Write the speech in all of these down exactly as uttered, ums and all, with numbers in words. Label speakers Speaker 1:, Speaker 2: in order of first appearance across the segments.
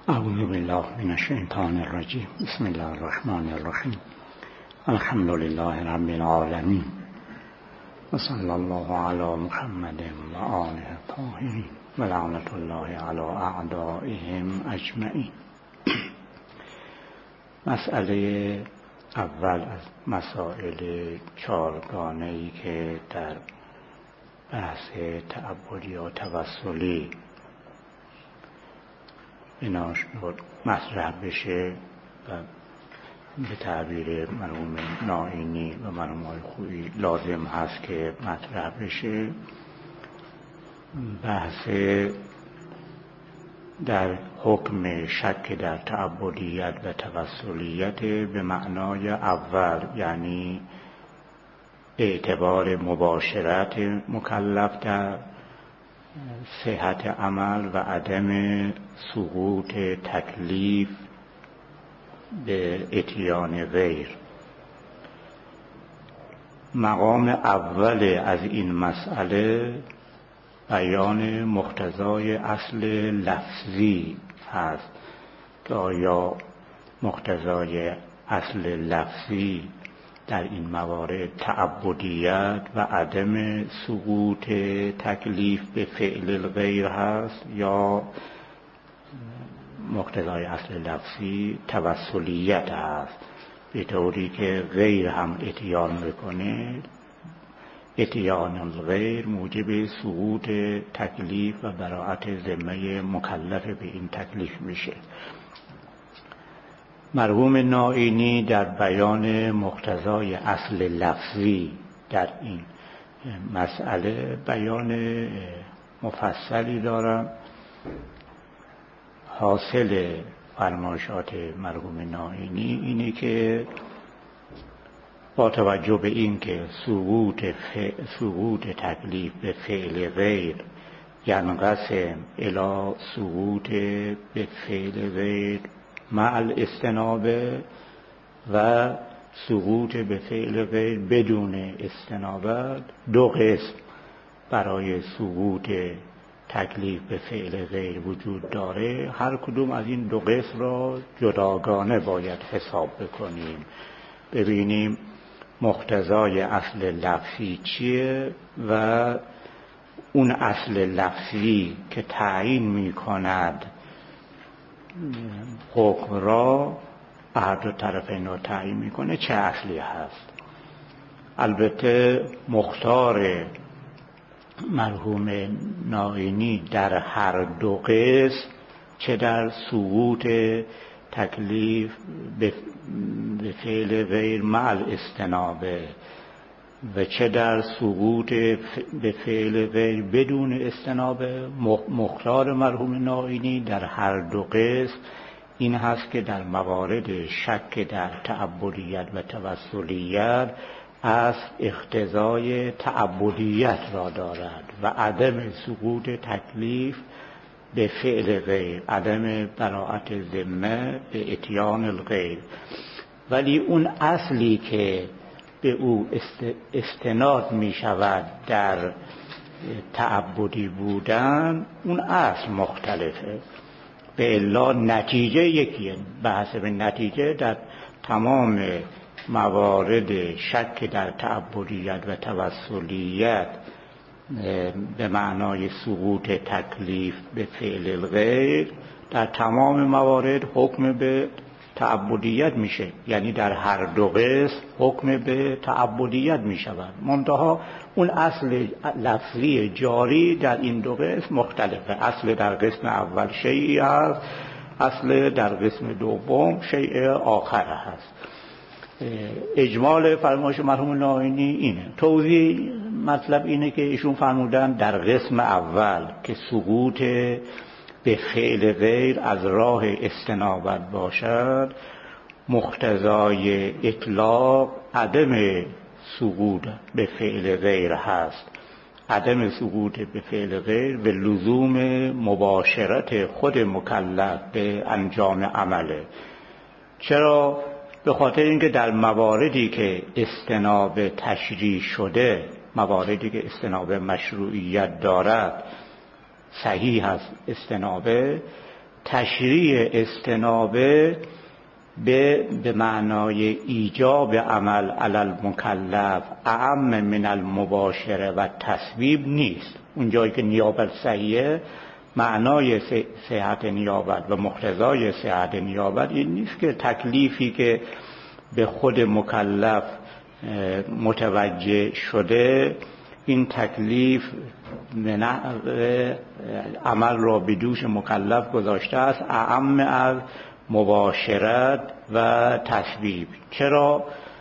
Speaker 1: اعوذ بالله من الشیطان الرجیم. بسم الله الرحمن الرحیم. الحمد لله رب العالمین و صلی الله علی محمد و آله الطاهرین و لعنت الله علی اعدائهم اجمعین. مسئله اول از مسائل چارگانه‌ای که در بحث تعبدی و توسلی ایناش مطرح بشه و به تعبیر مرحوم نائینی و مرحوم آقای خویی لازم هست که مطرح بشه، بحث در حکم شک در تعبدیت و توسلیت به معنای اول، یعنی اعتبار مباشرت مکلف در صحت عمل و عدم سقوط تکلیف به اتیان غیر. مقام اول از این مسئله بیان مقتضای اصل لفظی هست که آیا مقتضای اصل لفظی در این موارد تعبدیت و عدم سقوط تکلیف به فعل الغیر هست یا مقتضای اصل لفظی توسلیت هست، به طوری که غیر هم اتیان میکنه، اتیان الغیر موجب سقوط تکلیف و براءت ذمه مکلف به این تکلیف میشه. مرحوم نائینی در بیان مقتضای اصل لفظی در این مسئله بیان مفصلی دارم. حاصل فرمایشات مرحوم نائینی اینه که با توجه به این که سقوط سقوط تکلیف به فعل غیر ینقسم الی سقوط به فعل غیر مع الاستنابه و سقوط به فعل غیر بدون استنابت، دو قسم برای سقوط تکلیف به فعل غیر وجود داره. هر کدوم از این دو قسم را جداگانه باید حساب بکنیم، ببینیم مقتضای اصل لفظی چیه و اون اصل لفظی که تعیین می کند حکم را هر دو طرفین را تعیین میکنه چه اصلی هست. البته مختار مرحوم نائینی در هر دو قسم، چه در سقوط تکلیف به فعل غیر مع الاستنابه و چه در سقوط به فعل غیر بدون استنابه، مختار مرحوم نائینی در هر دو قسم این هست که در موارد شک در تعبدیت و توسلیت از اقتضای تعبدیت را دارد و عدم سقوط تکلیف به فعل غیر، عدم براءت ذمه به اتیان الغیر. ولی اون اصلی که به او استناد می شود در تعبدی بودن، اون اصل مختلفه، به الا نتیجه یکیه. بحث به نتیجه در تمام موارد شک در تعبدیت و توسلیت به معنای سقوط تکلیف به فعل الغیر، در تمام موارد حکم به تعبدیت میشه، یعنی در هر دو قسم حکم به تعبدیت میشود، منتها اون اصل لفظی جاری در این دو قسم مختلفه. اصل در قسم اول شیئی هست، اصل در قسم دوم شیء آخر هست. اجمال فرمایش مرحوم نائینی اینه. توضیح مطلب اینه که ایشون فرمودن در قسم اول که سقوط به فعل غیر از راه استنابت باشد، مقتضای اطلاق عدم سقوط به فعل غیر هست. عدم سقوط به فعل غیر و لزوم مباشرت خود مکلف به انجام عمله. چرا؟ به خاطر اینکه در مواردی که استناب تشریع شده، مواردی که استناب مشروعیت دارد، صحیح است استنابه، تشریع استنابه به به معنای ایجاب عمل علی المکلف اعم من المباشره و تصویب نیست. اون جایی که نیابت صحیحه، معنای صحت نیابت و مقتضای صحت نیابت این نیست که تکلیفی که به خود مکلف متوجه شده این تکلیف عمل را به دوش مکلف گذاشته است اعم از مباشرت و تصویب. چرا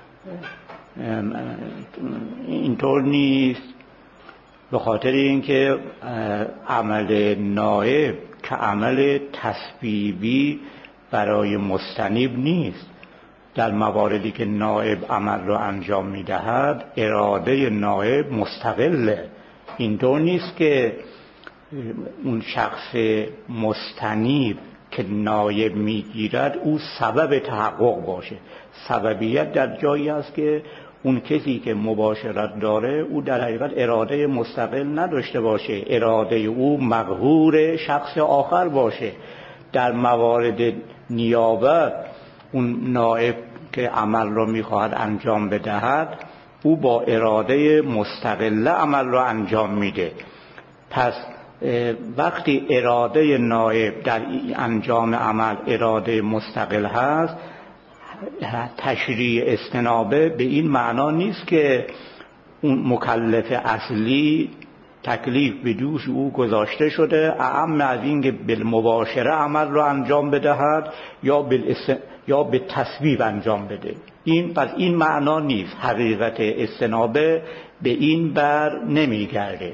Speaker 1: اینطور نیست؟ به خاطر اینکه عمل نائب که عمل تصویبی برای مستنیب نیست. در مواردی که نائب عمل را انجام می‌دهد اراده نائب مستقله. اینطور نیست که اون شخص مستنیب که نائب میگیرد او سبب تحقق باشه. سببیت در جایی است که اون کسی که مباشرت داره او در حقیقت اراده مستقل نداشته باشه، اراده او مقهور شخص آخر باشه. در موارد نیابت اون نائب که عمل را میخواهد انجام بدهد او با اراده مستقله عمل را انجام میده. پس وقتی اراده نائب در انجام عمل اراده مستقل هست، تشریع استنابه به این معنا نیست که اون مکلف اصلی تکلیف به دوش او گذاشته شده اعم از این که بالمباشره عمل را انجام بدهد یا بالاست... یا به تصویب انجام بده. این پس این معنا نیست. حقیقت استنابه به این بر نمیگرده.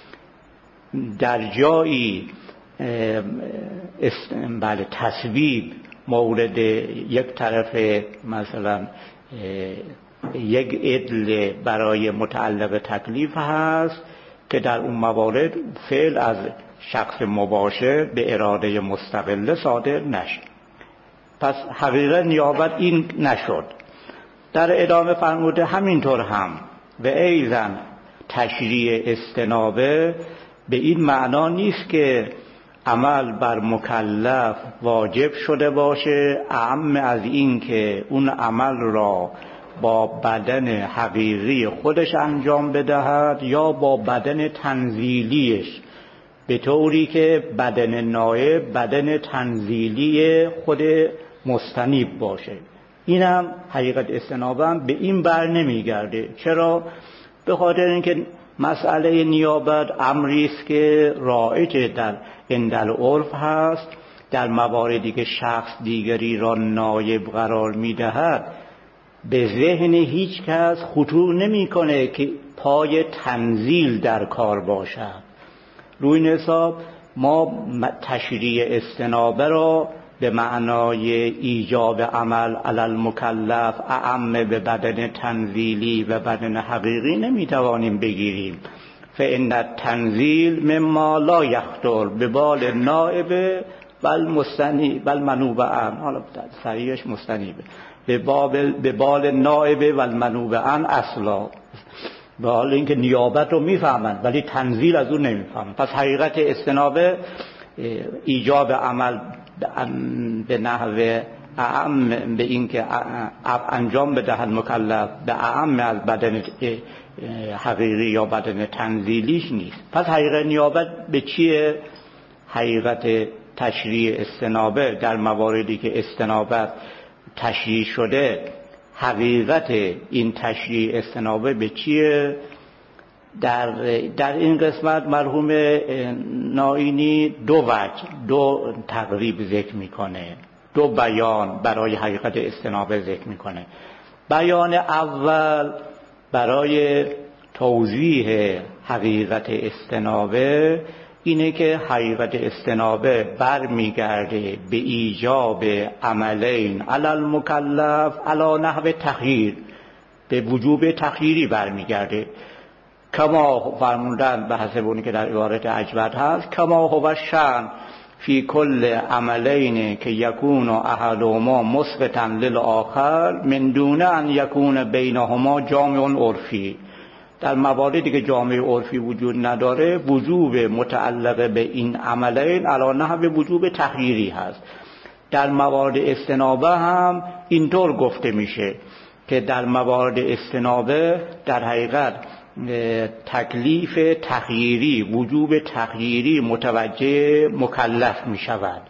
Speaker 1: در جایی است... بله تصویب مورد یک طرف مثلا یک عدل برای متعلق تکلیف هست که در اون موارد فعل از شخص مباشر به اراده مستقله صادر نشه. پس حقیقت نیابت این نشد. در ادامه فرموده همینطور هم و ایضا تشریع استنابه به این معنا نیست که عمل بر مکلف واجب شده باشه اعم از این که اون عمل را با بدن حقیقی خودش انجام بدهد یا با بدن تنزیلیش، به طوری که بدن نائب بدن تنزیلی خود مستنیب باشه. اینم حقیقت استنابه هم به این بر نمیگرده. چرا؟ به خاطر اینکه مسئله نیابت امری است که رایج در اندل عرف هست. در مواردی که شخص دیگری را نایب قرار میدهد به ذهن هیچ کس خطور نمی کنه که پای تنزیل در کار باشد. روی این حساب ما تشریع استنابه را به معنای ایجاب عمل علی المکلف اعم به بدن تنزیلی و بدن حقیقی نمیتوانیم بگیریم. فإن التنزیل مما لا یخطر به بال نائب بل مستنی بل منوب عن، حالا صحیحش مستنیبه، به بال به بال نائب و المنوب عن اصلا. به حال اینکه نیابت رو میفهمن ولی تنزیل از اون نمیفهمن. پس حقیقت استنابه ایجاب عمل به نحو اعم به این که انجام بدهد مکلف به اعم از بدن حقیقی یا بدن تنزیلیش نیست. پس حقیقت نیابت به چیه؟ حقیقت تشریع استنابه در مواردی که استنابت تشریع شده، حقیقت این تشریع استنابه به چیه؟ در در این قسمت مرحوم نائینی دو وجه دو تقریب ذکر میکنه، دو بیان برای حقیقت استنابه ذکر میکنه. بیان اول برای توضیح حقیقت استنابه اینه که حقیقت استنابه برمیگرده به ایجاب عملین علی المکلف علی نحو تخییر، به وجوب تخییری برمیگرده. کما فرمودن به حسب اونی که در عبارت اجود هست، کما هو شأن فی کل عملین که یکون احدهما مثبتا للآخر من دون ان یکون بینهما جامع عرفی. در مواردی که جامعه عرفی وجود نداره وجوب متعلق به این عملین علی نحو وجوب تخییری هست. در موارد استنابه هم اینطور گفته میشه که در موارد استنابه در حقیقت تکلیف تخییری، وجوب تخییری متوجه مکلف می شود.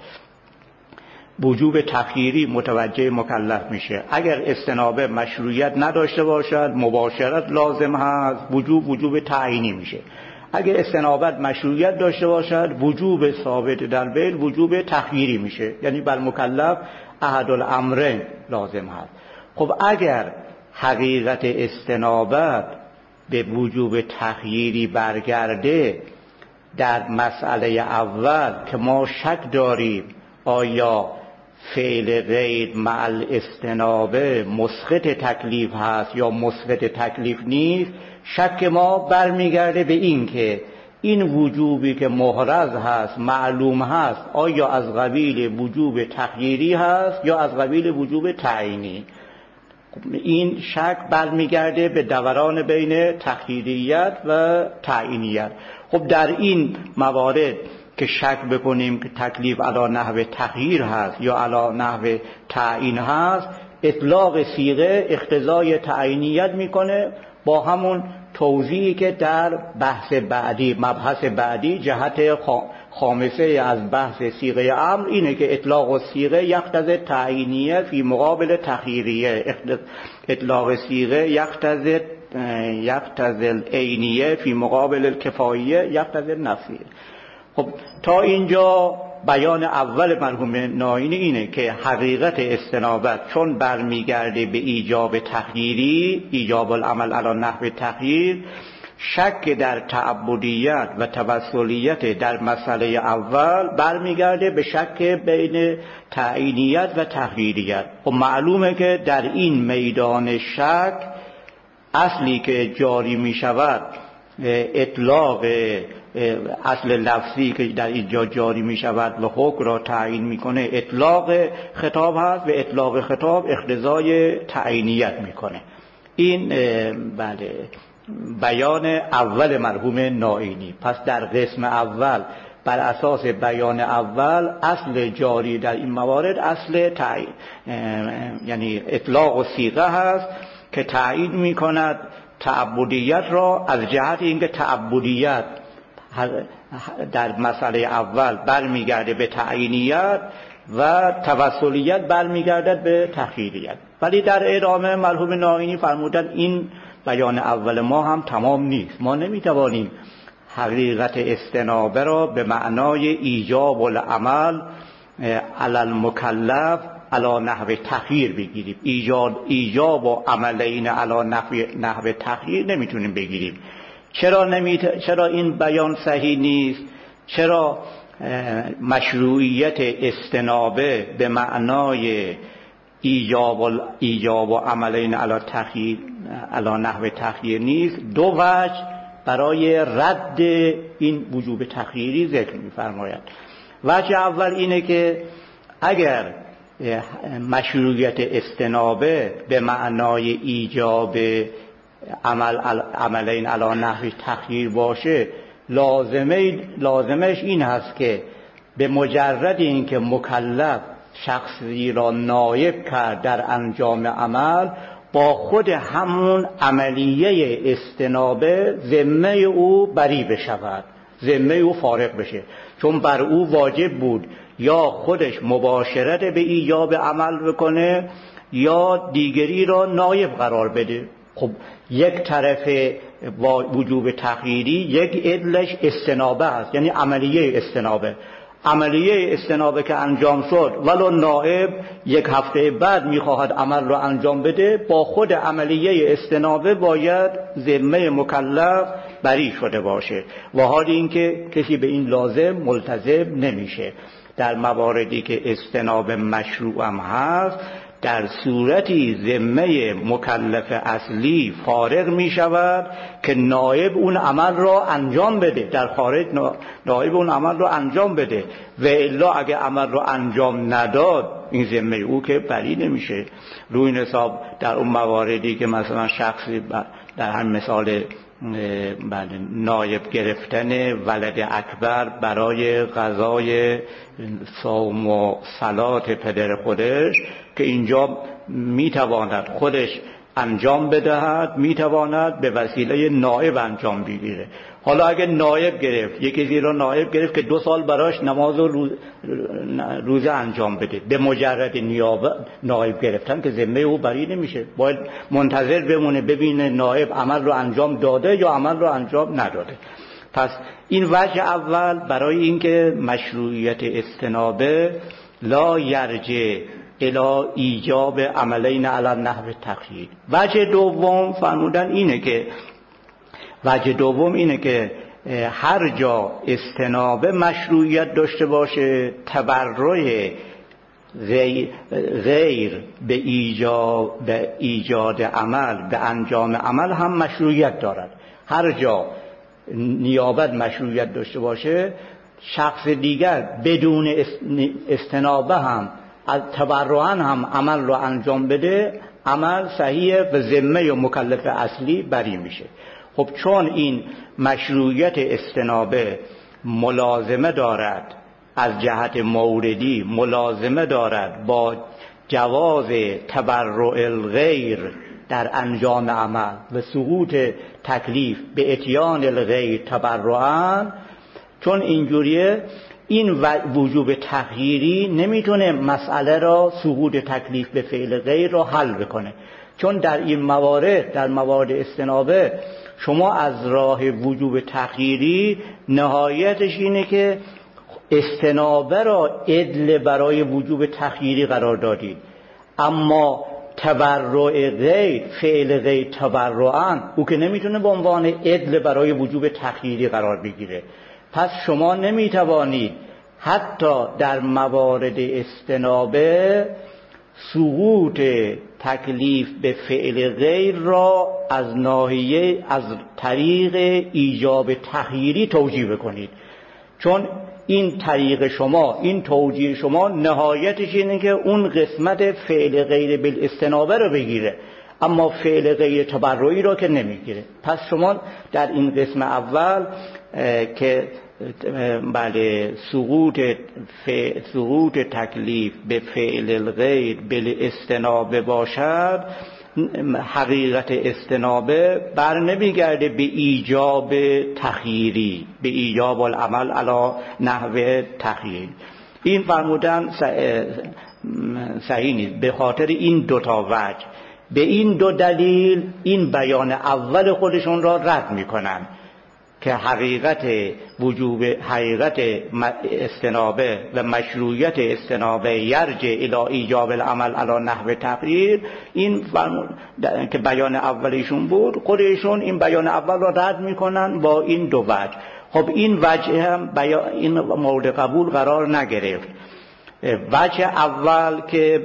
Speaker 1: وجوب تخییری متوجه مکلف میشه. اگر استنابه مشروعیت نداشته باشد مباشرت لازم هست، وجوب وجوب تعیینی میشه. اگر استنابت مشروعیت داشته باشد وجوب ثابت در بیل وجوب تخییری میشه، یعنی بر مکلف احد الامرین لازم هست. خب اگر حقیقت استنابت به وجوب تخییری برگرده در مسئله اول که ما شک داریم آیا فعل غیر مع الاستنابه مسقط تکلیف هست یا مثبت تکلیف نیست، شک ما برمیگرده به این که این وجوبی که محرز هست معلوم هست آیا از قبیل وجوب تخییری هست یا از قبیل وجوب تعیینی. این شک برمیگرده به دوران بین تخییریت و تعیینیت. خب در این موارد که شک بکنیم که تکلیف علی نحو تخییر هست یا علی نحو تعیین هست، اطلاق صیغه اقتضای تعیینیت میکنه با همون توضیحی که در بحث بعدی مبحث بعدی جهت خامسه از بحث صیغه امر اینه که اطلاق الصیغه یقتضی تعیینیه فی مقابل تخییریه، اطلاق صیغه یقتضی یقتضی العینیه فی مقابل الکفاییه یقتضی النفیه. خب تا اینجا بیان اول مرحوم ناینی اینه که حقیقت استنابت چون برمیگرده به ایجاب تخییری، ایجاب العمل علی نحو تخییر، شک در تعبدیت و توسلیت در مسئله اول برمیگرده به شک بین تعیینیت و تخییریت. خب معلومه که در این میدان شک اصلی که جاری می شود اطلاق اصل لفظی که در اینجا جاری می شود و حکم را تعیین می کنه اطلاق خطاب هست و اطلاق خطاب اقتضای تعیینیت می کنه. این بله بیان اول مرحوم ناینی. پس در قسم اول بر اساس بیان اول اصل جاری در این موارد اصل تعیین یعنی اطلاق و صیغه هست که تعیین می کند تعبدیت را از جهت اینکه تعبدیت در مسئله اول برمیگرده به تعیینیت و توسلیت برمیگردد به تخییریت. ولی در ادامه مرحوم ناینی فرمودن این بیان اول ما هم تمام نیست. ما نمیتوانیم حقیقت استنابه را به معنای ایجاب العمل علی المکلف علی نحو تخییر بگیریم. ایجاد ایجاب و عملین علی نحو نحو تخییر نمیتونیم بگیریم. چرا نمیت... چرا این بیان صحیح نیست؟ چرا مشروعیت استنابه به معنای ایجاب و ایجاب و عملین علی تخییر علی نحو تخییر نیست؟ دو وجه برای رد این وجوب تخییری ذکر می‌فرماید. وجه اول اینه که اگر مشروعیت استنابه به معنای ایجاب عمل عملین علی نحو تخییر باشه، لازمه لازمش این هست که به مجرد اینکه مکلف شخصی را نایب کرد در انجام عمل، با خود همون عملیه استنابه ذمه او بری بشود، ذمه او فارغ بشه، چون بر او واجب بود یا خودش مباشرت به ایجاب عمل بکنه یا دیگری را نایب قرار بده. خب یک طرف وجوب تخییری یک عدلش استنابه هست، یعنی عملیه استنابه. عملیه استنابه که انجام شد ولو نائب یک هفته بعد میخواهد عمل را انجام بده، با خود عملیه استنابه باید ذمه مکلف بری شده باشه، و حالی اینکه کسی به این لازم ملتزم نمیشه. در مواردی که استنابه مشروع هم هست، در صورتی ذمه مکلف اصلی فارغ می شود که نائب اون عمل را انجام بده، در خارج نائب اون عمل را انجام بده، و الا اگه عمل را انجام نداد این ذمه او که بری نمیشه. روی حساب در اون مواردی که مثلا شخصی در هم مثال بله نایب گرفتن ولد اکبر برای قضای صوم و صلات پدر خودش که اینجا میتواند خودش انجام بدهد، میتواند به وسیله نایب انجام بگیره. حالا اگه نایب گرفت، یکی کسی رو نایب گرفت که دو سال براش نماز و روز روزه انجام بده، به مجرد نیابه نایب گرفتن که ذمه او بری نمیشه، باید منتظر بمونه ببینه نایب عمل رو انجام داده یا عمل رو انجام نداده. پس این وجه اول برای اینکه مشروعیت استنابه لا یرجع الی ایجاب عملین علی نحو تخییر. وجه دوم فرمودن اینه که وجه دوم اینه که هر جا استنابه مشروعیت داشته باشه، تبرع غیر به ایجاد به ایجاد عمل، به انجام عمل هم مشروعیت دارد. هر جا نیابت مشروعیت داشته باشه، شخص دیگر بدون استنابه هم از تبرعاً هم عمل رو انجام بده، عمل صحیح و ذمه و مکلف اصلی بری میشه. خب چون این مشروعیت استنابه ملازمه دارد، از جهت موردی ملازمه دارد با جواز تبرع الغیر در انجام عمل و سقوط تکلیف به اتیان الغیر تبرعاً، چون اینجوریه این وجوب تغییری نمیتونه مسئله را سقوط تکلیف به فعل غیر را حل بکنه. چون در این موارد، در موارد استنابه، شما از راه وجوب تغییری نهایتش اینه که استنابه را عدل برای وجوب تغییری قرار دادید، اما تبرع غیر، فعل غیر تبرعاً، او که نمیتونه به عنوان عدل برای وجوب تغییری قرار بگیره. پس شما نمیتوانید حتی در موارد استنابه سقوط تکلیف به فعل غیر را از ناحیه از طریق ایجاب تغییری توجیه بکنید، چون این طریق شما، این توجیه شما نهایتش اینه که اون قسمت فعل غیر بالاستنابه رو بگیره، اما فعل غیر تبرعی رو که نمیگیره. پس شما در این قسم اول که بله سقوط سقوط تکلیف به فعل الغیر بالاستنابه باشد، حقیقت استنابه بر نمیگرده به ایجاب تخییری، به ایجاب العمل علی نحو تخییر. این فرمودن صحیح نیست به خاطر این دو تا وجه. به این دو دلیل این بیان اول خودشون را رد میکنن که حقیقت وجوب حقیقت استنابه و مشروعیت استنابه یرجع الی ایجاب العمل علی نحو تغییر. این که بیان اولیشون بود، خودشون این بیان اول را رد میکنن با این دو وجه. خب این وجه هم این مورد قبول قرار نگرفت. وجه اول که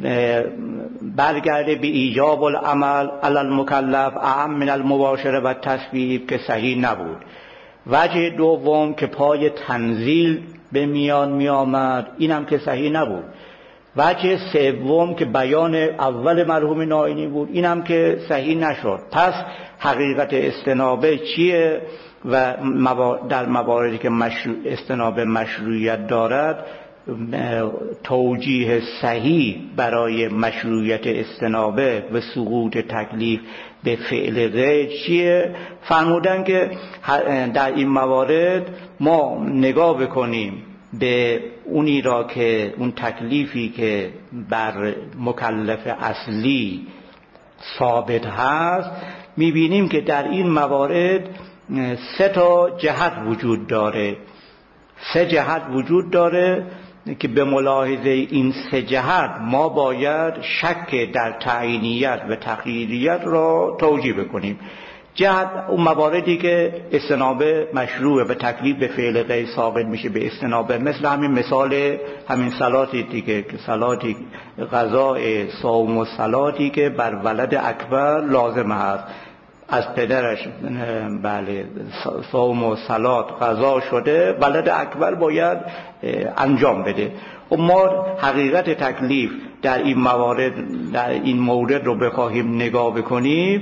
Speaker 1: برگرده به ایجاب العمل علی المکلف اعم من المباشره و تسبیب که صحیح نبود. وجه دوم که پای تنزیل به میان می آمد، اینم که صحیح نبود. وجه سوم که بیان اول مرحوم نائینی بود، اینم که صحیح نشد. پس حقیقت استنابه چیه و در مواردی که مشروع استنابه مشروعیت دارد، توجیه صحیح برای مشروعیت استنابه و سقوط تکلیف به فعل غیر چیه؟ فرمودن که در این موارد ما نگاه بکنیم به اونی را که اون تکلیفی که بر مکلف اصلی ثابت هست، میبینیم که در این موارد سه تا جهت وجود داره. سه جهت وجود داره که به ملاحظه این سه جهت ما باید شک در تعیینیت و تغییریت را توجیه بکنیم. جهت اون مواردی که استنابه مشروعه و تکلیف به فعل غیر ثابت میشه به استنابه، مثل همین مثال همین صلاتی دیگه که صلاتی قضاء صوم و صلاتی که بر ولد اکبر لازم هست، از پدرش بله صوم و صلات قضا شده، ولد اکبر باید انجام بده. و ما حقیقت تکلیف در این موارد در این مورد رو بخواهیم نگاه بکنیم،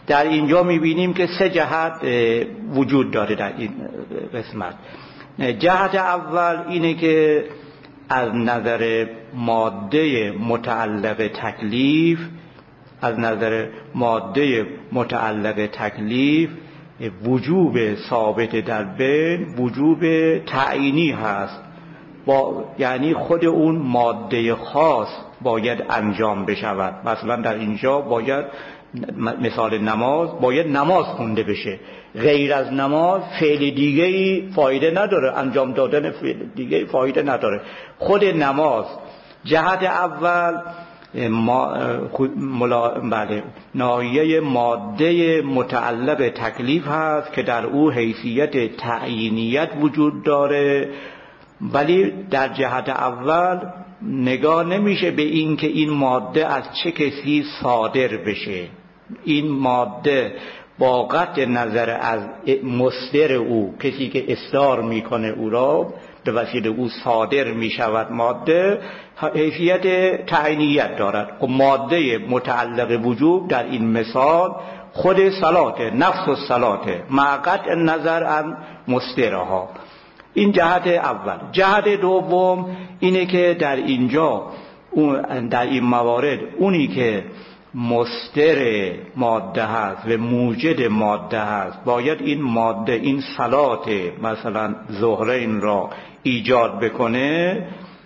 Speaker 1: در اینجا میبینیم که سه جهت وجود داره در این قسمت. جهت اول اینه که از نظر ماده متعلق تکلیف از نظر ماده متعلق تکلیف وجوب ثابت در بین وجوب تعیینی هست، با یعنی خود اون ماده خاص باید انجام بشود. مثلا در اینجا باید مثال نماز باید نماز خونده بشه، غیر از نماز فعل دیگه‌ای فایده نداره، انجام دادن فعل دیگه‌ای فایده نداره. خود نماز جهت اول ما ملا... بله ناحیه ماده متعلق تکلیف هست که در او حیثیت تعیینیت وجود داره، ولی در جهت اول نگاه نمیشه به این که این ماده از چه کسی صادر بشه. این ماده با قطع نظر از مصدر او، کسی که اصدار میکنه او را به وسیله او صادر میشود، ماده حیثیت تعیینیت دارد. و ماده متعلق وجوب در این مثال خود صلات، نفس الصلات مع قطع نظر عن مصدرها. این جهت اول. جهت دوم اینه که در اینجا در این موارد اونی که مصدر ماده هست و موجد ماده هست باید این ماده، این صلات مثلا ظهرین را ایجاد بکنه.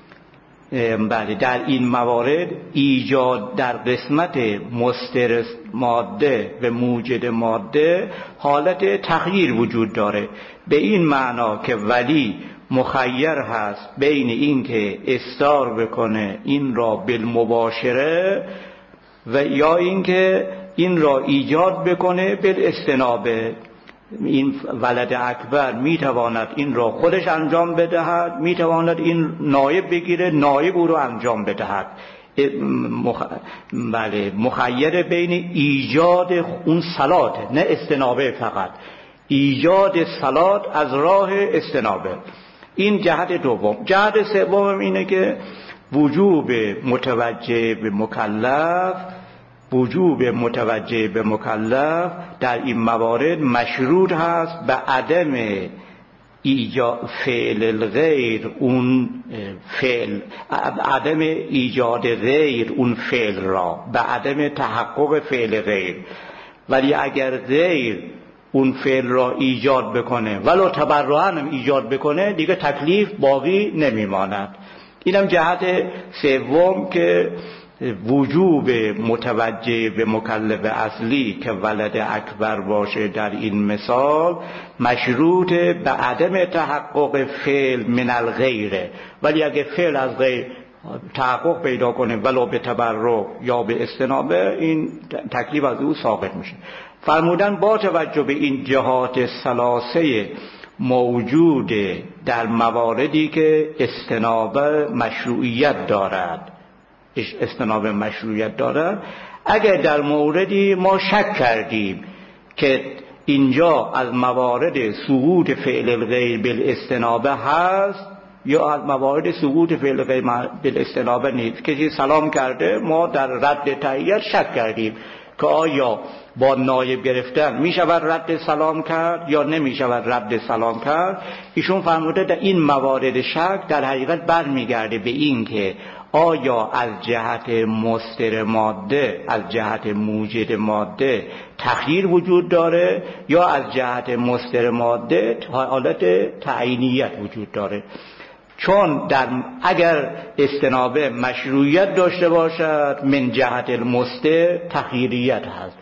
Speaker 1: بله در این موارد ایجاد در قسمت مصدر ماده و موجد ماده حالت تغییر وجود داره، به این معنا که ولی مخیر هست بین این که اصدار بکنه این را بالمباشره و یا این که این را ایجاد بکنه بالاستنابه. این ولد اکبر میتواند این را خودش انجام بدهد، میتواند این نایب بگیره نایب او را انجام بدهد. مخ... بله مخیر بین ایجاد اون صلات، نه استنابه فقط، ایجاد صلات از راه استنابه. این جهت دوم. جهت سوم اینه که وجوب متوجه به مکلف وجوب متوجه به مکلف در این موارد مشروط هست به عدم ایجاد فعل الغیر، اون فعل عدم ایجاد غیر اون فعل را، به عدم تحقق فعل غیر. ولی اگر غیر اون فعل را ایجاد بکنه ولو تبرعاً هم ایجاد بکنه دیگه تکلیف باقی نمیماند. اینم جهت سوم که وجوب متوجه به مکلف اصلی که ولد اکبر باشه در این مثال مشروط به عدم تحقق فعل من الغیره. ولی اگه فعل از غیر تحقق پیدا کنه ولو به تبرع یا به استنابه این تکلیف از او ساقط میشه. فرمودن با توجه به این جهات ثلاثه موجود در مواردی که استنابه مشروعیت دارد استنابه مشروعیت دارد اگر در موردی ما شک کردیم که اینجا از موارد سقوط فعل الغیر بالاستنابه هست یا از موارد سقوط فعل الغیر بالاستنابه نیست، کسی سلام کرده ما در رد تحییت شک کردیم که آیا با نایب گرفتن می شود رد سلام کرد یا نمی شود رد سلام کرد. ایشون فرموده در این موارد شک در حقیقت برمیگرده به این که آیا از جهت مصدر ماده، از جهت موجد ماده تغییر وجود داره یا از جهت مصدر ماده حالت تعیینیت وجود داره. چون در اگر استنابه مشروعیت داشته باشد من جهت المصدر تغییریت هست،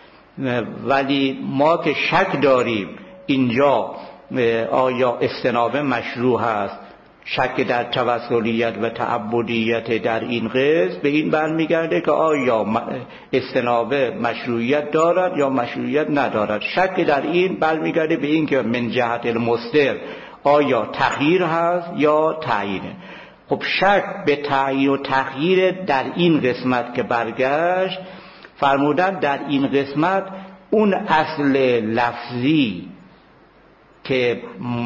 Speaker 1: ولی ما که شک داریم اینجا آیا استنابه مشروع هست، شک در توسلیت و تعبدیت در این قسم به این برمیگرده که آیا استنابه مشروعیت دارد یا مشروعیت ندارد. شک در این برمیگرده به این که من جهت المصدر آیا تغییر هست یا تعیینه. خب شک به تعیین و تغییر در این قسمت که برگشت فرمودن در این قسمت اون اصل لفظی که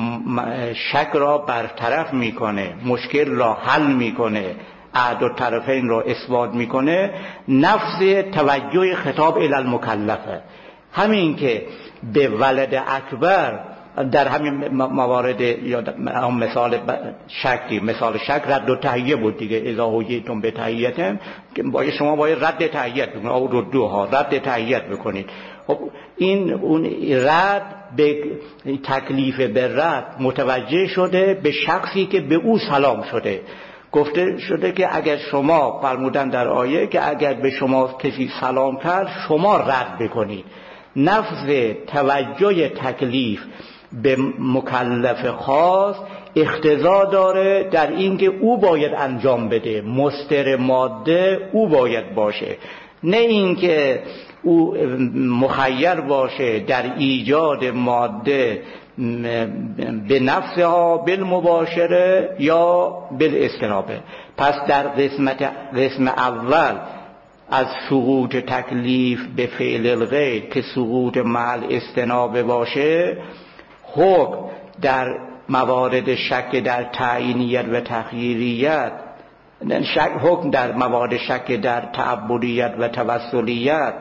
Speaker 1: شک را برطرف میکنه، مشکل را حل میکنه، احد الطرفین را اثبات میکنه، نفس توجه خطاب الی المکلفه. همین که به ولد اکبر در همین موارد یا مثال شکی مثال شک رد و تهیه بود دیگه، اذا حییتم به تحییتم که باید شما باید رد تهییت بکنید، او ردوها رد تهییت بکنید. خب این اون رد به تکلیف به رد متوجه شده به شخصی که به او سلام شده. گفته شده که اگر شما فرمودن در آیه که اگر به شما کسی سلام کرد شما رد بکنید. نفس توجه تکلیف به مکلف خاص اقتضا داره در اینکه او باید انجام بده، مصدر ماده او باید باشه، نه اینکه او مخیر باشه در ایجاد ماده به نفسها بالمباشره یا بالاستنابه. پس در قسمت قسم اول از سقوط تکلیف به فعل الغیر که سقوط محل استنابه باشه، حکم در موارد شک در تعیینیت و تخییریت، شک حکم در موارد شک در تعبدیت و توسلیت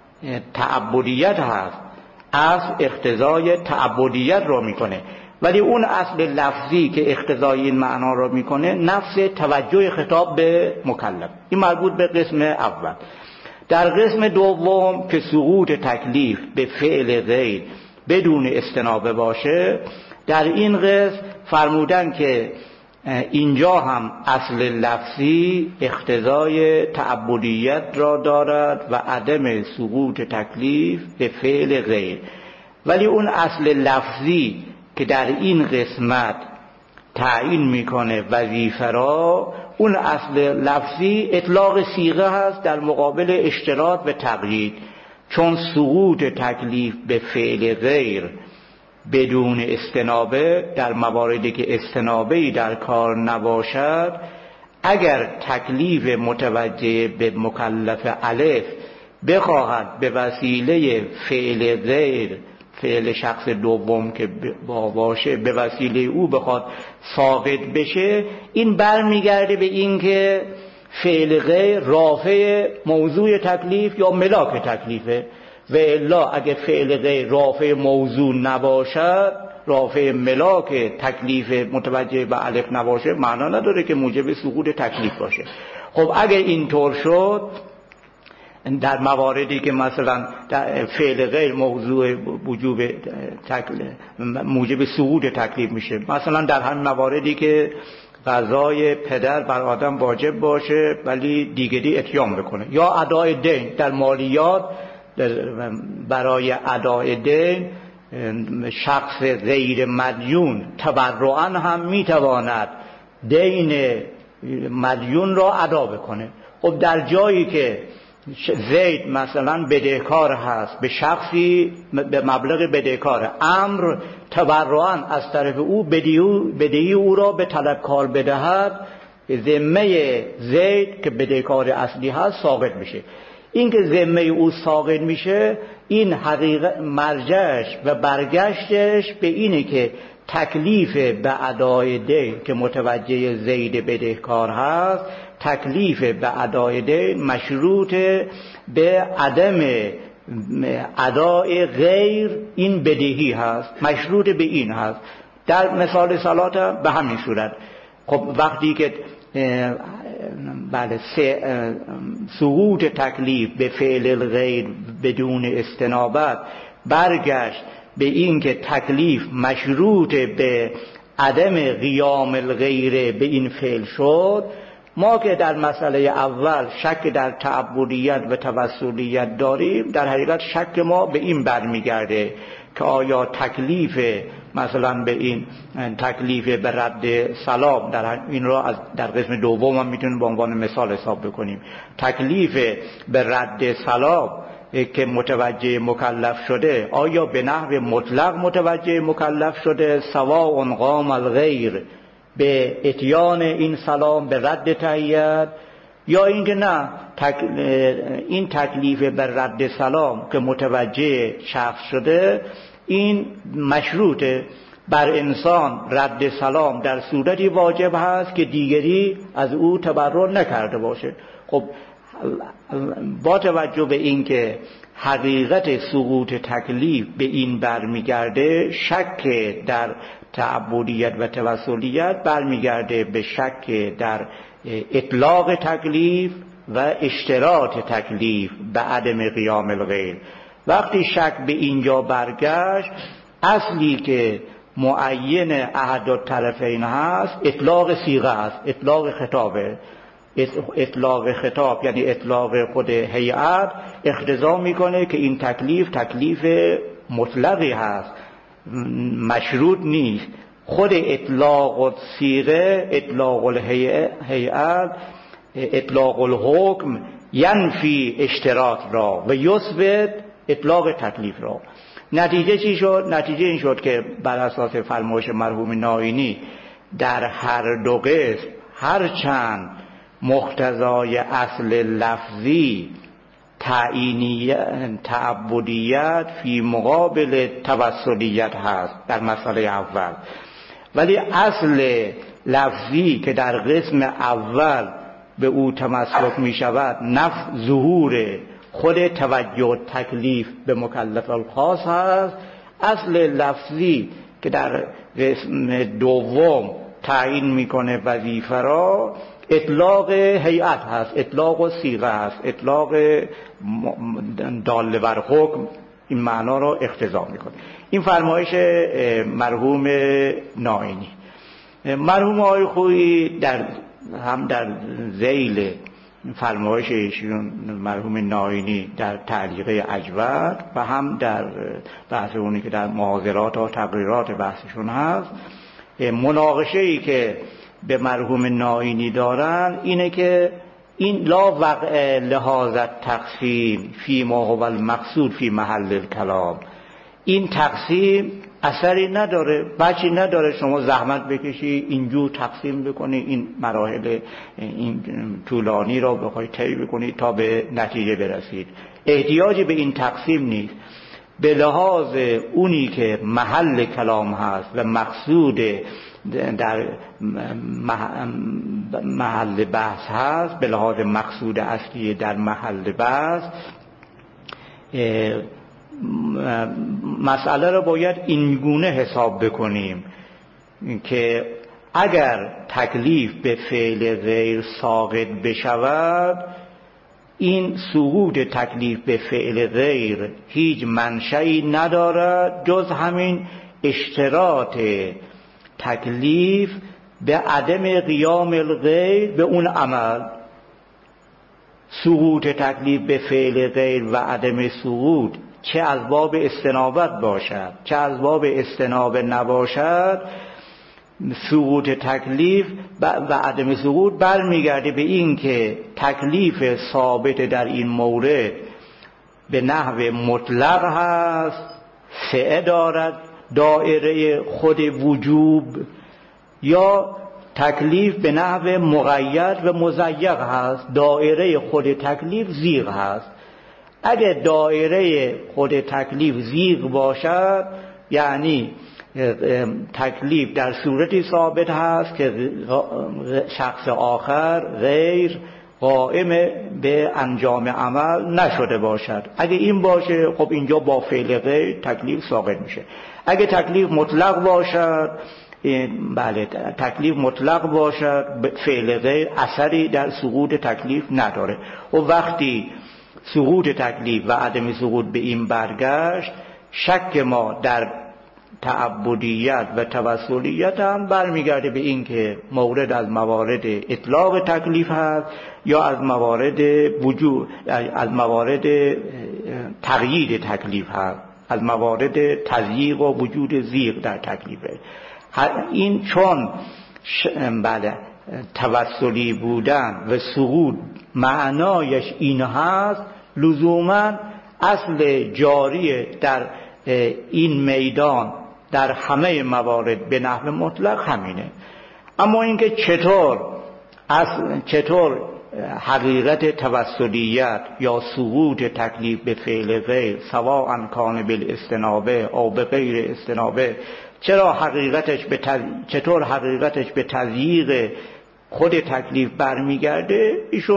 Speaker 1: تعبدیت هست، اصل اقتضای تعبدیت رو میکنه، ولی اون اصل لفظی که اقتضای این معنا رو میکنه نفس توجه خطاب به مکلف. این مربوط به قسم اول. در قسم دوم که سقوط تکلیف به فعل غیر بدون استنابه باشه، در این قسم فرمودن که اینجا هم اصل لفظی اقتضای تعبدیت را دارد و عدم سقوط تکلیف به فعل غیر، ولی اون اصل لفظی که در این قسمت تعیین میکنه وظیفه را، اون اصل لفظی اطلاق صیغه هست در مقابل اشتراط و تقیید. چون سقوط تکلیف به فعل غیر بدون استنابه در مواردی که استنابه‌ای در کار نباشد، اگر تکلیف متوجه به مکلف الف بخواهد به وسیله فعل غیر، فعل شخص دوم که باشه به وسیله او بخواد ثابت بشه، این برمیگرده به این که فعل غیر رافع موضوع تکلیف یا ملاک تکلیفه، و الا اگه فعل غیر رافع موضوع نباشد، رافع ملاک تکلیف متوجه به الف نباشه، معنا نداره که موجب سقوط تکلیف باشه. خب اگه اینطور شد، در مواردی که مثلا فعل غیر موضوع وجوب تکلیف موجب سقوط تکلیف میشه، مثلا در همین مواردی که قضای پدر بر آدم واجب باشه ولی دیگری اتیان بکنه، یا ادای دین در مالیات، برای ادای دین شخص غیر مدیون تبرعاً هم میتواند دین مدیون را ادا بکنه. خب در جایی که زید مثلا بدهکار هست به شخصی به مبلغ بدهکار، امر تبرعاً از طرف او بدهی او را به طلبکار بدهد، ذمه زید که بدهکار اصلی هست ساقط میشه. این که ذمه او ساقط میشه، این حقیقت مرجعش و برگشتش به اینه که تکلیف به ادای دین که متوجه زید بدهکار هست، تکلیف به ادای دین مشروط به عدم ادای غیر این بدهی هست، مشروط به این هست. در مثال صلات هم به همین صورت. خب وقتی که بله سقوط تکلیف به فعل الغیر بدون استنابت برگشت به این که تکلیف مشروط به عدم قیام الغیر به این فعل شد، ما که در مسئله اول شک در تعبدیت و توسلیت داریم، در حقیقت شک ما به این برمیگرده که آیا تکلیف مثلا به این تکلیف به رد سلام، در این را از در قسم دوم هم میتونیم به عنوان مثال حساب بکنیم، تکلیف به رد سلام که متوجه مکلف شده، آیا به نحو مطلق متوجه مکلف شده سواء قام الغیر به اتیان این سلام به رد تحییت، یا اینکه نه تک... این تکلیف به رد سلام که متوجه شخص شده این مشروطه بر انسان رد سلام در صورتی واجب هست که دیگری از او تبرع نکرده باشه. خب با توجه به اینکه حقیقت سقوط تکلیف به این برمیگرده، شک در تعبدیت و توسلیت برمیگرده به شک در اطلاق تکلیف و اشتراط تکلیف به عدم قیام الغیر. وقتی شک به اینجا برگشت، اصلی که معین احد الطرفین هست اطلاق صیغه است، اطلاق خطابه. اطلاق خطاب یعنی اطلاق خود هیئت اقتضا میکنه که این تکلیف تکلیف مطلقی هست، مشروط نیست. خود اطلاق صیغه، اطلاق الهیئت، اطلاق الحکم ینفی اشتراط را و یثبت اطلاق تکلیف را. نتیجه چی شد؟ نتیجه این شد که بر اساس فرمایش مرحوم نائینی در هر دو قسم هر چند مقتضای اصل لفظی تعیینیت تعبدیت فی مقابل توسلیت هست در مسئله اول، ولی اصل لفظی که در قسم اول به او تمسک می شود نف ظهور خود توجه تکلیف به مکلف الخاص هست، اصل لفظی که در قسم دوم تعیین میکنه وظیفه را اطلاق هیئت هست، اطلاق صیغه هست، اطلاق دال بر حکم این معنا را اقتضا میکنه. این فرمایش مرحوم نائینی. مرحوم آقای خویی در هم در ذیل فرمایش ایشون مرحوم نائینی در تعلیقه اجود و هم در بحث اونی که در محاضرات و تقریرات بحثشون هست، مناقشه ای که به مرحوم نائینی دارن اینه که این لا وقع لحاظت تقسیم فی ما هو المقصود فی محل الکلام، این تقسیم اثری نداره، بچی نداره شما زحمت بکشی اینجور تقسیم بکنی، این مراحل این طولانی را بخوای طی بکنی تا به نتیجه برسید. احتیاجی به این تقسیم نیست. به لحاظ اونی که محل کلام هست و مقصود در محل بحث هست، به لحاظ مقصود اصلی در محل بحث، مسئله را باید اینگونه حساب بکنیم که اگر تکلیف به فعل غیر ساقط بشود، این سقوط تکلیف به فعل غیر هیچ منشئی ندارد جز همین اشتراط تکلیف به عدم قیام الغیر به اون عمل. سقوط تکلیف به فعل غیر و عدم سقوط چه از باب استنابت باشد چه از باب استنابه نباشد، سقوط تکلیف و عدم سقوط برمیگرده به این که تکلیف ثابت در این مورد به نحو مطلق هست، سعه دارد دائره خود وجوب، یا تکلیف به نحو مقید و مضیق هست، دائره خود تکلیف زیغ هست. اگر دائره خود تکلیف زیغ باشد یعنی تکلیف در صورتی ثابت هست که شخص آخر غیر قائم به انجام عمل نشده باشد. اگه این باشه خب اینجا با فعل غیر تکلیف ساقط میشه. اگه تکلیف مطلق باشد، بله تکلیف مطلق باشد، فعل غیر اثری در سقوط تکلیف نداره. و وقتی سقوط تکلیف و عدم سقوط به این برگشت، شک ما در تعبدیت و توسلیت هم برمیگرده به این که مورد از موارد اطلاق تکلیف هست یا از موارد وجود از موارد تقیید تکلیف هست، از موارد تضییق و وجود زیغ در تکلیفه. این چون بله توسلی بودن و سقوط معنایش این هست، لزوما اصل جاری در این میدان در همه موارد به نحو مطلق همینه. اما اینکه چطور اصل چطور حقیقت توسلیت یا سقوط تکلیف به فعل غیر سواء کان بالاستنابه او به غیر استنابه، چرا حقیقتش به تز... چطور حقیقتش به تضییق خود تکلیف برمیگرده، ایشون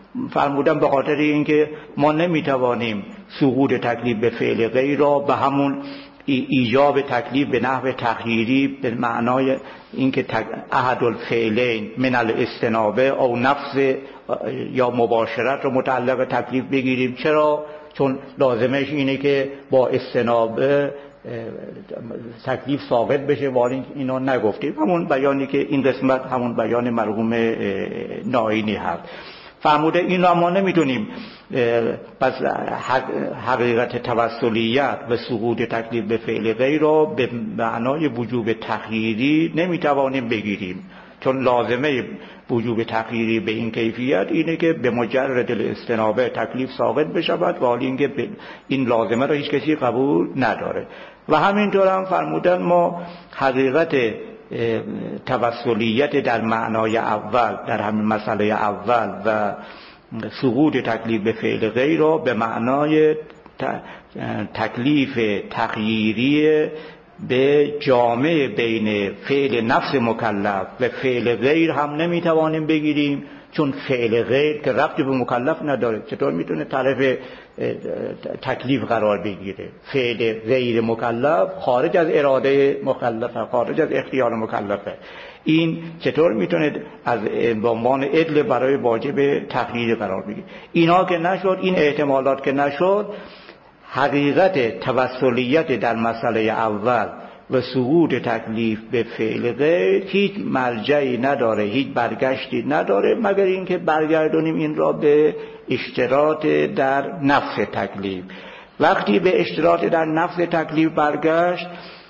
Speaker 1: فرمودن به خاطر اینکه ما نمیتوانیم سقوط تکلیف به فعل غیر را به همون ایجاب تکلیف به نحو تخییری به معنای اینکه احد الفعلین من الاستنابه او نفس یا مباشرت رو متعلق تکلیف بگیریم. چرا؟ چون لازمش اینه که با استنابه تکلیف ثابت بشه. ولی اینا نگفتیم. همون بیانی که این قسمت همون بیان مرحوم ناینی هست. فرموده این را ما نمیتونیم پس حقیقت توسلیت و سقوط تکلیف به فعل غیر را به معنای وجوب تخییری نمیتوانیم بگیریم، چون لازمه وجوب تخییری به این کیفیت اینه که به مجرد الاستنابه تکلیف ثابت بشود، ولی اینکه این لازمه را هیچ کسی قبول نداره. و همینطور هم فرمودن ما حقیقت توسلیت در معنای اول در همین مسئله اول و سقوط تکلیف به فعل غیر را به معنای تکلیف تغییری به جامع بین فعل نفس مکلف و فعل غیر هم نمیتوانیم بگیریم، چون فعل غیر که ربطی به مکلف نداره چطور میتونه طرف تکلیف قرار بگیره؟ فعل غیر مکلف خارج از اراده مکلفه، خارج از اختیار مکلفه. این چطور میتونه از عنوان عدل برای واجب تغییر قرار بگیره؟ اینا که نشد، این احتمالات که نشد، حقیقت توسلیت در مسئله اول و سقوط تکلیف به فعل غیر هیچ مرجعی نداره، هیچ برگشتی نداره، مگر اینکه برگردونیم این را به اشتراط در نفس تکلیف. وقتی به اشتراط در نفس تکلیف برگشت،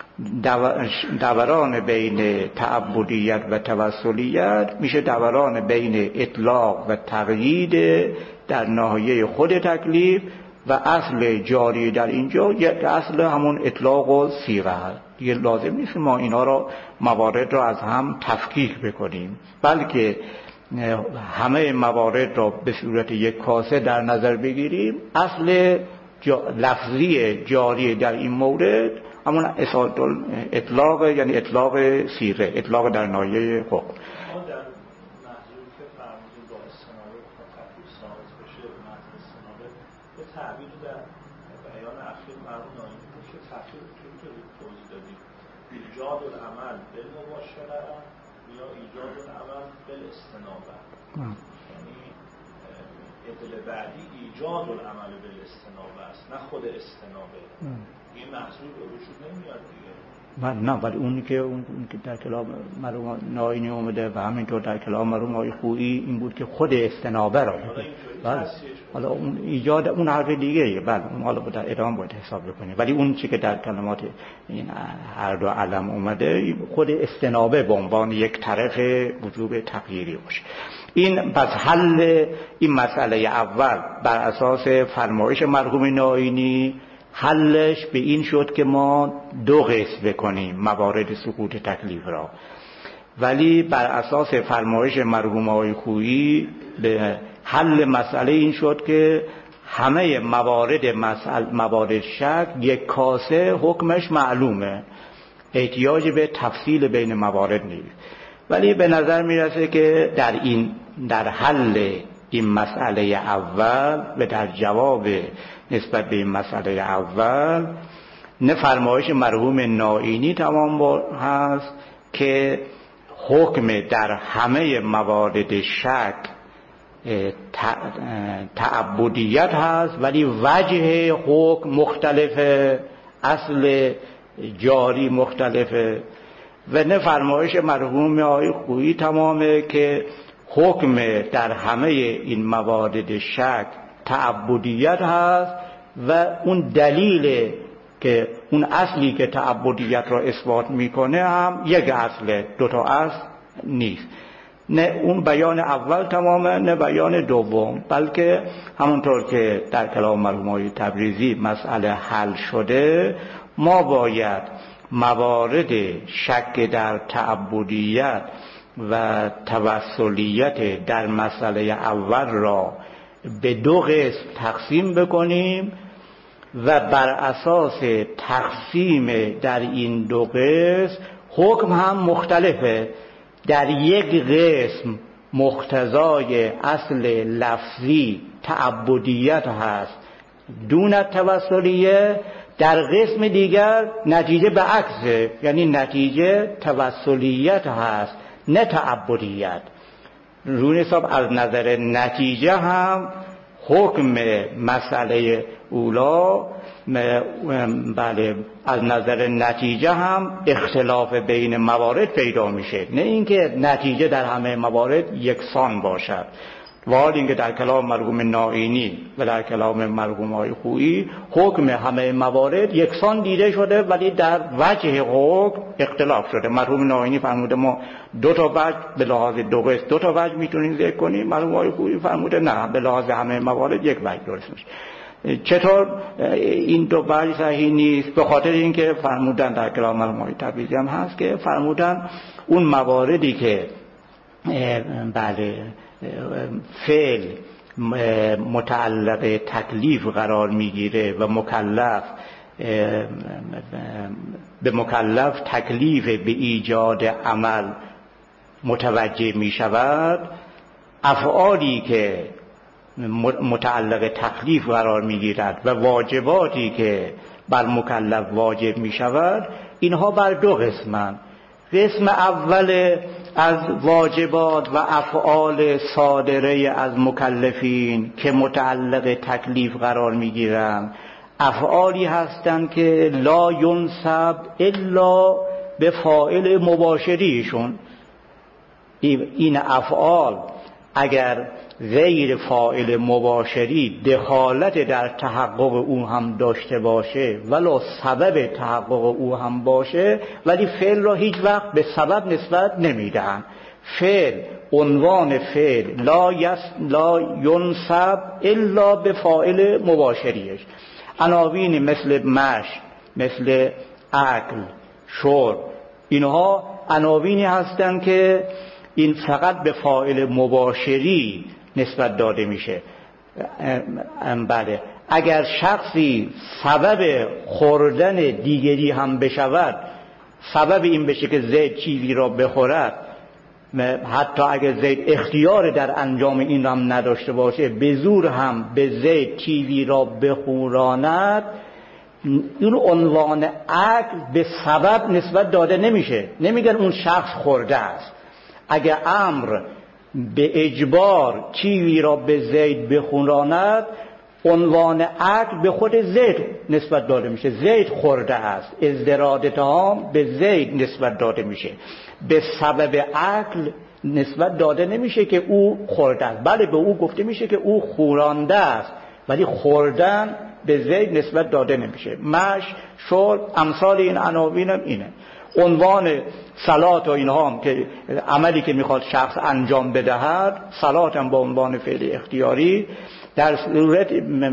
Speaker 1: دوران بین تعبدیت و توسلیت میشه دوران بین اطلاق و تقیید در ناحیه خود تکلیف و اصل جاری در اینجا یک اصل همون اطلاق و صیغه هست. دیگه لازم نیست ما اینا را موارد را از هم تفکیک بکنیم، بلکه همه موارد را به صورت یک کاسه در نظر بگیریم. اصل جا لفظی جاری در این مورد همون اطلاق، یعنی اطلاق صیغه، اطلاق در ناحیه حکم.
Speaker 2: تعبیر در بیان اخیر مرحوم ناینی بود که تفسیر چطوری توضیح دادید؟ ایجاد العمل بالمباشره یا ایجاد العمل بالاستنابه؟ یعنی عدل بعدی ایجاد العمل بالاستنابه است، نه خود استنابه. این محصول به وجود نمیاد دیگه.
Speaker 1: نه، ولی اونی که اون که در کلام مرحوم ناینی اومده و همینطور در کلام مرحوم آقای خویی این بود که خود استنابه را بله. حالا اون ایجاد اون حرف دیگه، بله اون حالا در ادامه باید حساب بکنیم، ولی اون چی که در کلمات این هر دو علم اومده خود استنابه به عنوان یک طرف وجوب تغییری باشه. این پس حل این مسئله اول بر اساس فرمایش مرحوم ناینی حلش به این شد که ما دو قسم بکنیم موارد سقوط تکلیف را، ولی بر اساس فرمایش مرحوم آقای خویی به حل مسئله این شد که همه موارد مسئله موارد شک یک کاسه حکمش معلومه، احتیاج به تفصیل بین موارد نیست. ولی به نظر میرسه که در این در حل این مسئله اول و در جواب نسبت به این مسئله اول نه فرمایش مرحوم ناینی تمام هست که حکم در همه موارد شک تعبدیت هست، ولی وجه حکم مختلفه، اصل جاری مختلفه. و نه فرمایش مرحوم آقای خویی تمامه که حکم در همه این موارد شک تعبدیت هست و اون دلیل که اون اصلی که تعبدیت را اثبات میکنه هم یک اصله، دوتا اصل نیست. نه اون بیان اول تمامه نه بیان دوم، بلکه همونطور که در کلام مرحوم آقای تبریزی مسئله حل شده، ما باید موارد شک در تعبدیت و توسلیت در مسئله اول را به دو قسم تقسیم بکنیم و بر اساس تقسیم در این دو قسم حکم هم مختلفه. در یک قسم مقتضای اصل لفظی تعبدیت هست دون توسلیه، در قسم دیگر نتیجه به عکسه، یعنی نتیجه توسلیت هست نه تعبدیت. روی حساب از نظر نتیجه هم حکم مسئله اولا بله از نظر نتیجه هم اختلاف بین موارد پیدا میشه، نه اینکه نتیجه در همه موارد یکسان باشد. و حال اینکه در کلام مرحوم نائینی و در کلام مرحوم آقای خویی حکم همه موارد یکسان دیده شده، ولی در وجه حکم اختلاف شده. مرحوم نائینی فرموده ما دو تا وجه به لحاظ دو قسم دو تا وجه میتونیم ذکر کنیم، مرحوم آقای خویی فرموده نه، به لحاظ همه موارد یک وجه درست میشه. چطور این دو وجه صحیح نیست؟ به خاطر اینکه فرمودن در کلام مرحوم آقای تبریزی هم هست که فرمودن اون مواردی که بله فعل متعلق تکلیف قرار میگیره و مکلف به مکلف تکلیف به ایجاد عمل متوجه می شود، افعالی که متعلق تکلیف قرار می گیرد و واجباتی که بر مکلف واجب می شود، اینها بر دو قسمند. قسم اول از واجبات و افعال صادره از مکلفین که متعلق تکلیف قرار می گیرند افعالی هستند که لا ینسب الا به فاعل مباشریشون. این افعال اگر غیر فاعل مباشری دخالت در تحقق او هم داشته باشه ولو سبب تحقق او هم باشه، ولی فعل را هیچ وقت به سبب نسبت نمیدن. فعل عنوان فعل لا یس لا ینسب الا به فاعل مباشریش. عناوین مثل مشی، مثل عقل، شرب، اینها عناوینی هستند که این فقط به فاعل مباشری نسبت داده میشه. بله اگر شخصی سبب خوردن دیگری هم بشود، سبب این بشه که زید چیزی را بخورد، حتی اگر زید اختیار در انجام این هم نداشته باشه، به زور هم به زید چیزی را بخوراند، این عنوان عقل به سبب نسبت داده نمیشه. نمیگن اون شخص خورده است. اگر امر به اجبار چیزی را به زید بخوراند، عنوان عقل به خود زید نسبت داده میشه. زید خورده است، ازدراد طعام به زید نسبت داده میشه، به سبب عقل نسبت داده نمیشه که او خورده است. بله به او گفته میشه که او خورانده است، ولی خوردن به زید نسبت داده نمیشه. مش، شرب، امثال این عناوین هم اینه. عنوان صلات و اینها هم که عملی که میخواد شخص انجام بدهد، صلات هم با عنوان فعل اختیاری در صورت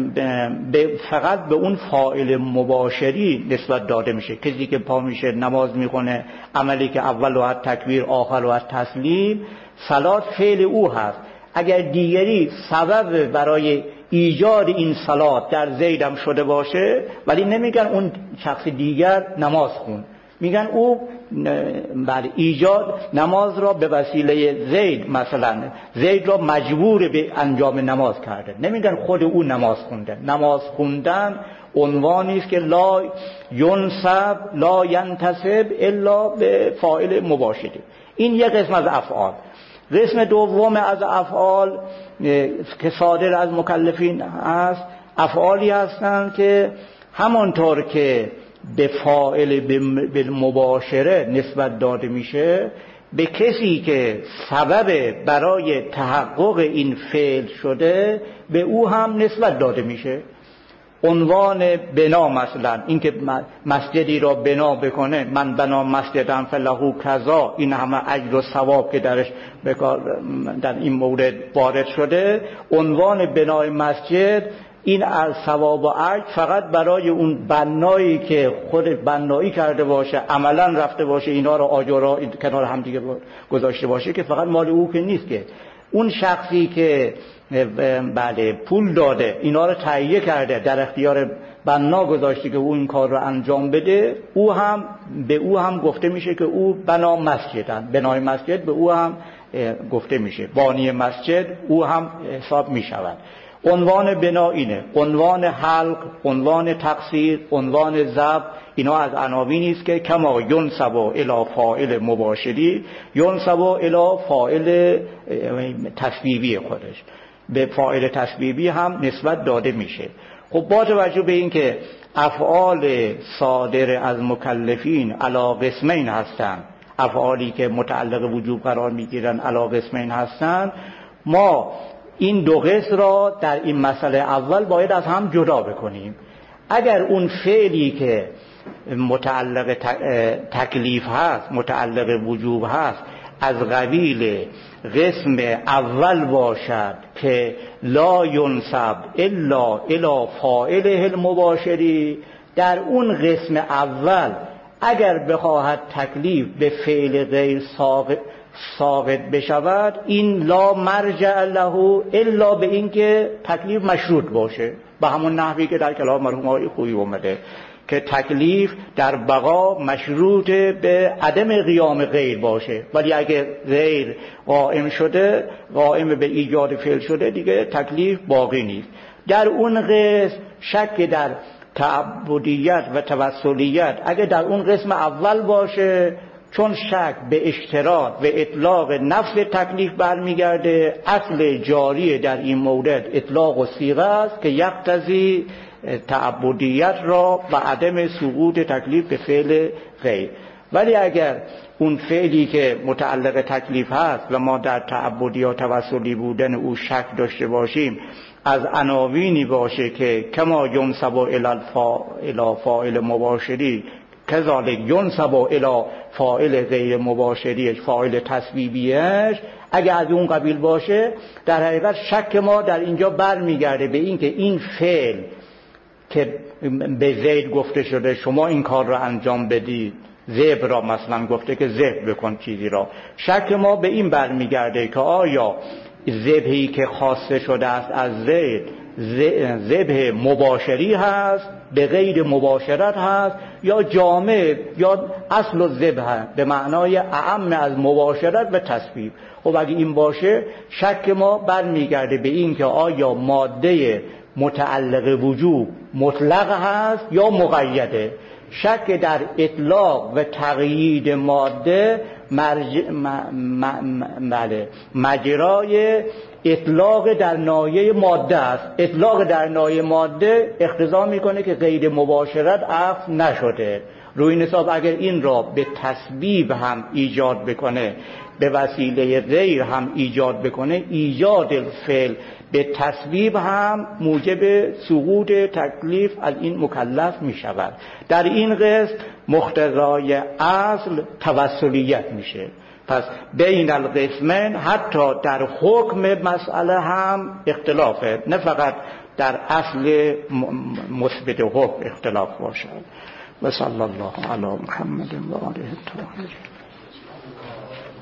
Speaker 1: فقط به اون فاعل مباشری نسبت داده میشه. کسی که پا میشه نماز میخونه، عملی که اول و تکبیر آخر و تسلیم، صلات فعل او هست. اگر دیگری سبب برای ایجاد این صلات در زیدم شده باشه، ولی نمیگن اون شخص دیگر نماز خون، میگن او بعد ایجاد نماز را به وسیله زید، مثلا زید را مجبور به انجام نماز کرده، نمیگن خود او نماز خونده. نماز خوندن عنوانی است که لا ینسب لا ینتسب الا به فاعل مباشری. این یک قسم از افعال. قسم دوم از افعال که صادر از مکلفین است، افعالی هستند که همانطور که به فاعل به مباشره نسبت داده میشه، به کسی که سبب برای تحقق این فعل شده به او هم نسبت داده میشه. عنوان بنا، مثلا اینکه مسجدی را بنا بکنه، من بنا مسجدن فلهو کذا، این همه اجر و ثواب که درش در این مورد وارد شده، عنوان بنای مسجد این از ثواب و اجر فقط برای اون بنایی که خود بنایی کرده باشه، عملا رفته باشه اینا رو آجرها کنار هم دیگه گذاشته باشه، که فقط مال او که نیست، که اون شخصی که بله پول داده اینا رو تهیه کرده در اختیار بنا گذاشته که او این کار رو انجام بده، او هم به او هم گفته میشه که او بنا مسجدن، بنای مسجد به او هم گفته میشه. بانی مسجد او هم حساب میشود. عنوان بنا اینه، عنوان حلق، عنوان تقصیر، عنوان ضبط، اینا از عناوینی است که کما ینسب الی فاعل مباشری ینسب الی فاعل تسبیبی خودش، به فاعل تسبیبی هم نسبت داده میشه. خب با توجه به این که افعال صادر از مکلفین علی قسمین هستند، افعالی که متعلق وجوب قرار میگیرن علی قسمین هستند، ما این دو قسم را در این مسئله اول باید از هم جدا بکنیم. اگر اون فعلی که متعلق تکلیف هست، متعلق وجوب هست، از قبیل قسم اول باشد که لا ینسب الا الی فاعله المباشری، در اون قسم اول اگر بخواهد تکلیف به فعل غیر ثابت بشود، این لا مرجع له الا به این که تکلیف مشروط باشه، به همون نحوی که در کلام مرحوم آقای خویی اومده که تکلیف در بقا مشروط به عدم قیام غیر باشه، ولی اگه غیر قائم شده، قائم به ایجاد فعل شده، دیگه تکلیف باقی نیست. در اون قسم شک در تعبدیت و توسلیت اگه در اون قسم اول باشه، چون شک به اشتراط و اطلاق نفس تکلیف برمیگرده، اصل جاری در این مورد اطلاق و صیغه است که یقتضی تعبدیت را و عدم سقوط تکلیف به فعل غیر. ولی اگر اون فعلی که متعلق تکلیف هست و ما در تعبدی یا توسلی بودن او شک داشته باشیم، از عناوینی باشه که کما ینسب الی فاعل مباشری کذالک ینسب الی فاعل غیر مباشریش، فاعل تسبیبیش، اگه از اون قبیل باشه، در حقیقت شک ما در اینجا برمیگرده به این که این فعل که به زید گفته شده شما این کار را انجام بدید، ذبح را مثلا گفته که ذبح بکن چیزی را، شک ما به این برمیگرده که آیا ذبحی که خواسته شده است از زید ذبح مباشری هست، به غیر مباشرت هست، یا جامع، یا اصل الذبح به معنای اعم از مباشرت و تسبیب. خب اگه این باشه، شک ما برمیگرده به این که آیا ماده متعلق وجوب مطلق هست یا مقیده. شک در اطلاق و تقیید ماده مرج... م... م... م... مجرای اطلاق در نایه ماده است. اطلاق در نایه ماده اقتضا میکنه که غیر مباشرت عفو نشده. روی این حساب اگر این را به تسبیب هم ایجاد بکنه، به وسیله غیر هم ایجاد بکنه، ایجاد فعل به تسبیب هم موجب سقوط تکلیف از این مکلف می شود. در این قسم مقتضای اصل توسلیت میشه. پس بین القسمین حتی در حکم مسئله هم اختلافه، نه فقط در اصل مثبت حکم اختلاف باشد. و صلی الله علی محمد و آله الطاهرین.